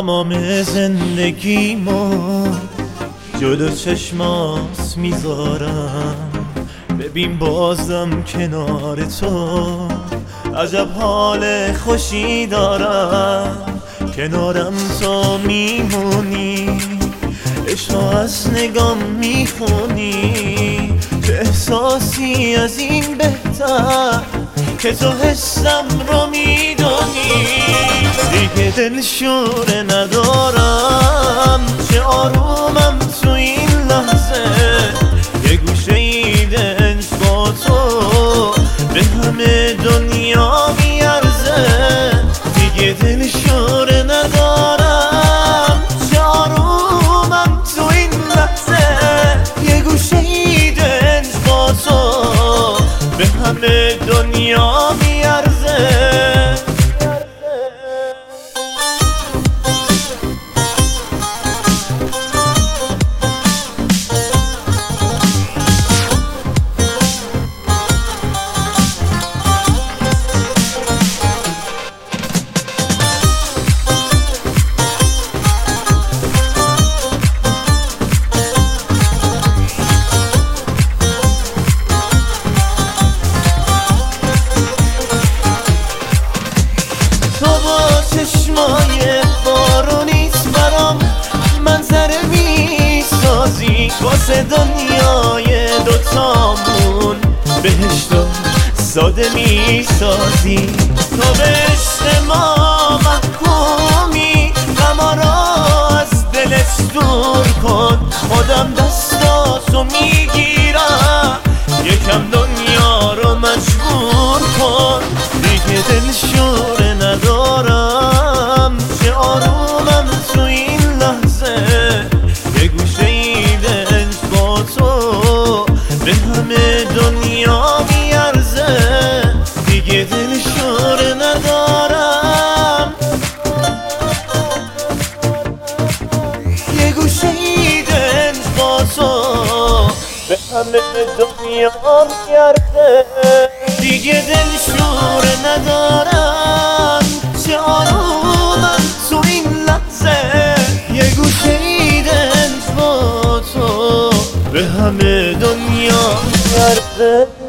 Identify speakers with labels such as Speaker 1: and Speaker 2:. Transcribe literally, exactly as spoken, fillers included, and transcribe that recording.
Speaker 1: تمام زندگیمو جلو چشمات میذارم، ببین بازم کنار تو عجب حال خوشی دارم. کنارم تو میمونی، عشقا از نگام میخونی، چه احساسی از این بهتر که تو حسم رو میدونی. دیگه دل شوره ندارم، چه آرومم تو این لحظه، یه گوشه ای دنج با تو به همه دنیا میارزه. دیگه دل شوره ندارم، چه آرومم تو این لحظه، یه گوشه ای دنج با تو به همه دنیا میارزه. چشمای بارونیت برام منظره میسازی، واسه دنیای دوتامون بهشتو ساده میسازی. تو به عشق ما محکومی، غما را از دلت دور کن، خودم دستاتو میگیرم، یکم دنیا رو مجبور کن. دیگه دل شوره ندارم، چه آرومم تو این لحظه، یه گوشه ای دنج با تو به همه دنیا میارزه. دیگه دل شوره ندارم، یه گوشه ای دنج با تو به همه دنیا میارزه. دیگه دل شوره ندارم، چه آرومم تو این لحظه، یه گوشه ای دنج با تو به همه دنیا میارزه.